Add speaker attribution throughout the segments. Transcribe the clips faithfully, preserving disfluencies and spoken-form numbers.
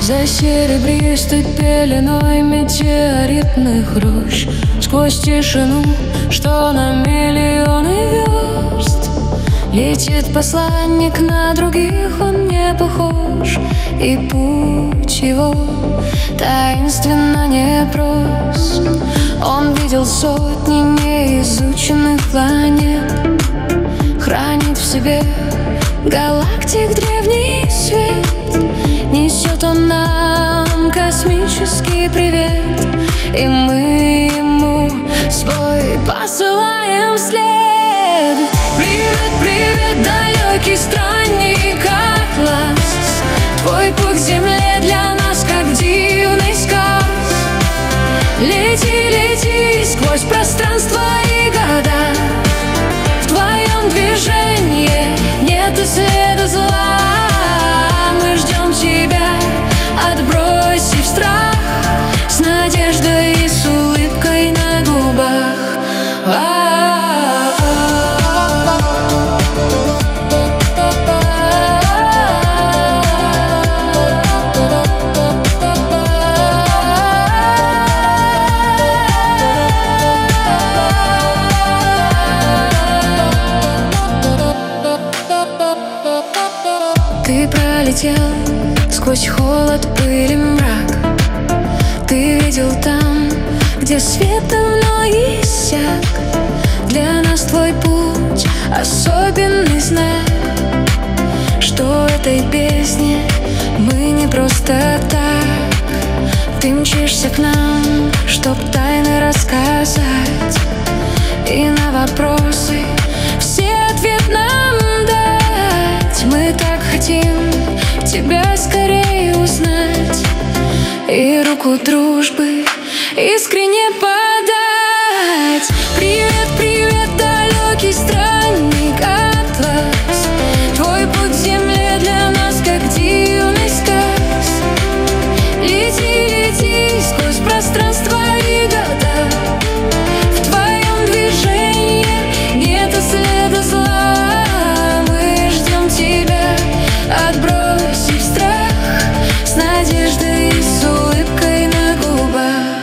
Speaker 1: За серебристой пеленой метеоритных рощ, сквозь тишину, что на миллионы верст, летит посланник, на других он не похож, и путь его таинственно непрост. Он видел сотни неизученных планет, хранит в себе галактик древний свет. Несет он нам космический привет, и мы ему свой посылаем след. Привет, привет, далекий странник Атлас, твой путь к земле для нас как дивный сказ. Лети, лети сквозь пространство и года, в твоем движении нет и следа зла. Мы ждем тебя, отбросив страх, с надеждой и с улыбкой на губах. Ты пролетел сквозь холод, пыль и мрак. Ты видел там, где свет давно иссяк. Для нас твой путь особенный знак, что этой песне мы не просто так. Ты мчишься к нам, чтоб тайны рассказать, и на вопросы все ответ нам дать. Мы так хотим тебя скорее узнать и руку дружбы искренне подать. Привет, привет, далекий странник Атлас, твой путь к земле для нас как дивный сказ. Лети, лети сквозь пространство и года, в твоем движении нет и следа зла. Мы ждем тебя, отбросив страх, с надеждой и с улыбкой на губах.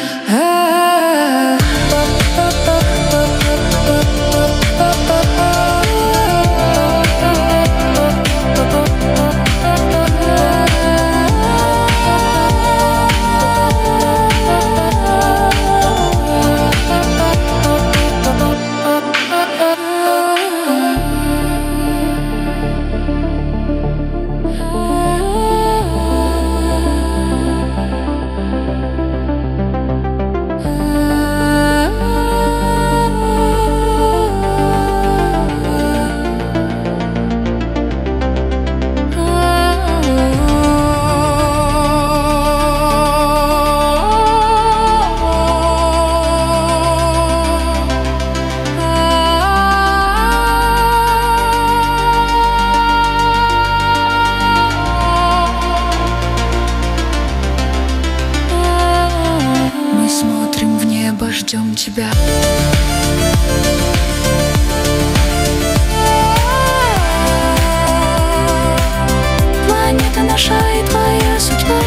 Speaker 1: Ждем тебя. Планета наша и твоя судьба.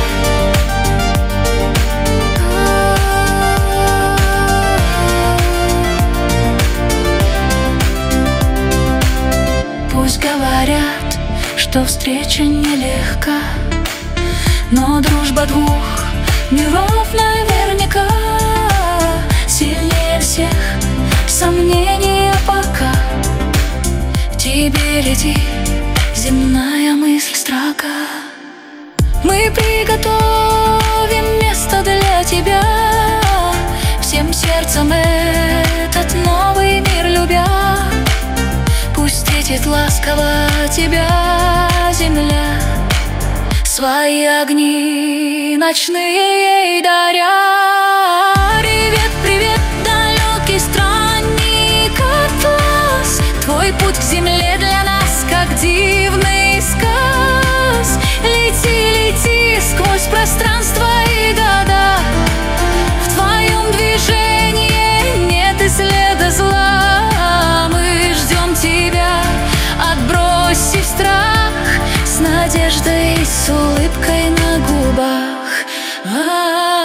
Speaker 1: Пусть говорят, что встреча нелегка, но дружба двух миров наверняка сильнее всех сомнения пока. В тебе летит земная мысль строка. Мы приготовим место для тебя, всем сердцем этот новый мир любя. Пусть встретит ласково тебя земля, свои огни ночные ей даря. Привет, привет, далекий странник Атлас, твой путь к земле для нас как дивный сказ. Лети, лети сквозь пространство и года, в твоем движении нет и следа зла. Мы ждем тебя, отбросив страх, с надеждой и с улыбкой на губах. губах. А-а-а.